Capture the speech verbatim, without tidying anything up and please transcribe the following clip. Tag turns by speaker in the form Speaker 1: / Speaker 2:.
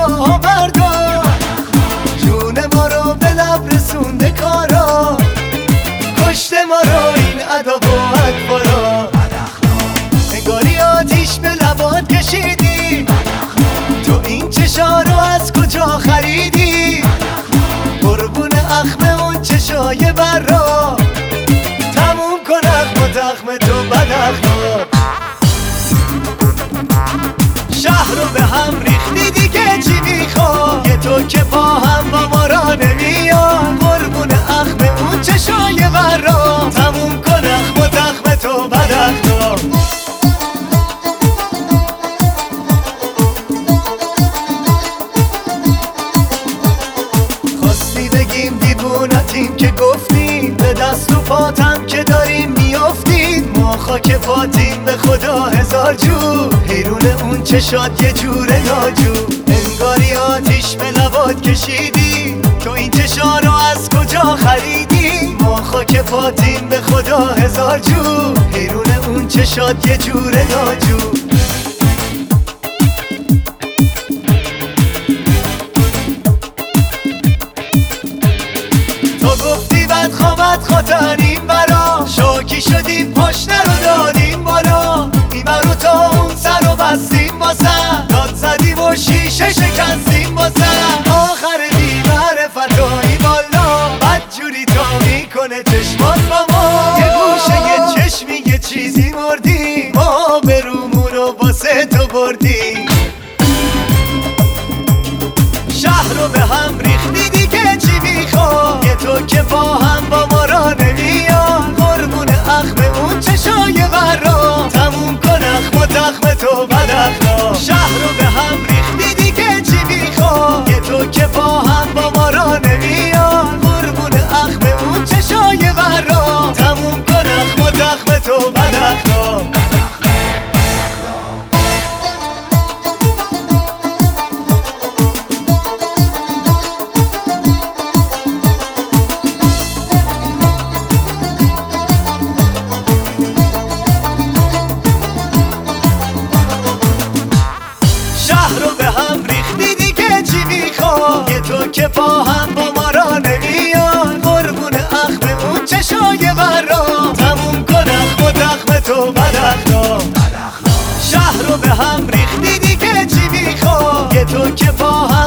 Speaker 1: راه بردار، جون ما رو به لب رسونده کارا، کشته ما رو این ادب و اکبارا. نگاری آتیش به لبات کشیدی، تو این چشا رو از کجا خریدی؟ قربون اخم اون چشای برا، تموم کن اخم و تخم تو بد اخلاق. شهر رو به هم ریختی دیگه چی میخواد؟ یه تو که با هم با ما را نمیاد. قربون اخم اون چشای برا، تموم کن اخم و تخم تو بد اخلاق. خواستی بگیم دیوونتیم که گفتیم، به دست و پاتم که داریم میافتیم. ما خاک پاتیم به خدا هزار جو، حیرون اون چشات یه جور ناجو. انگاری آتیش به لبات کشیدی، تو این چشا رو از کجا خریدی؟ ما خاک پاتیم به خدا هزار جو، حیرون اون چشات یه جور ناجو. تو گفتی بد خوابت خاطریم برا، شاکی شدیم پشت رو دادیم بالا. این برو تا اون سر رو بستیم باسم، داد زدیم و شیشه شکستیم باسم. آخر بیمار فتایی بالا، بد جوری تا میکنه چشمات با ما. یه گوشه یه چشمی یه چیزی مردیم، ما به رومون رو واسه تو بردیم. شهر رو به هم ریختی دیگه چی میخواد؟ یه تو که با هم با ما را نمیاد. قربون اخم اون چشای برا، تموم کن اخم و تخم تو بد اخلاق. شهر رو به هم ریختی دیگه چی میخواد؟ یه تو که با هم با ما را نمیاد. قربون اخم اون چشای برا، تموم کن اخم و تخم تو بد اخلاق. یه تو که با هم با ما را نمیاد. قربون اخم اون چشای برا، تموم کن اخم و تخم تو بد اخلاق. شهر رو به هم ریختی دیگه چی میخواد؟ یه تو که با هم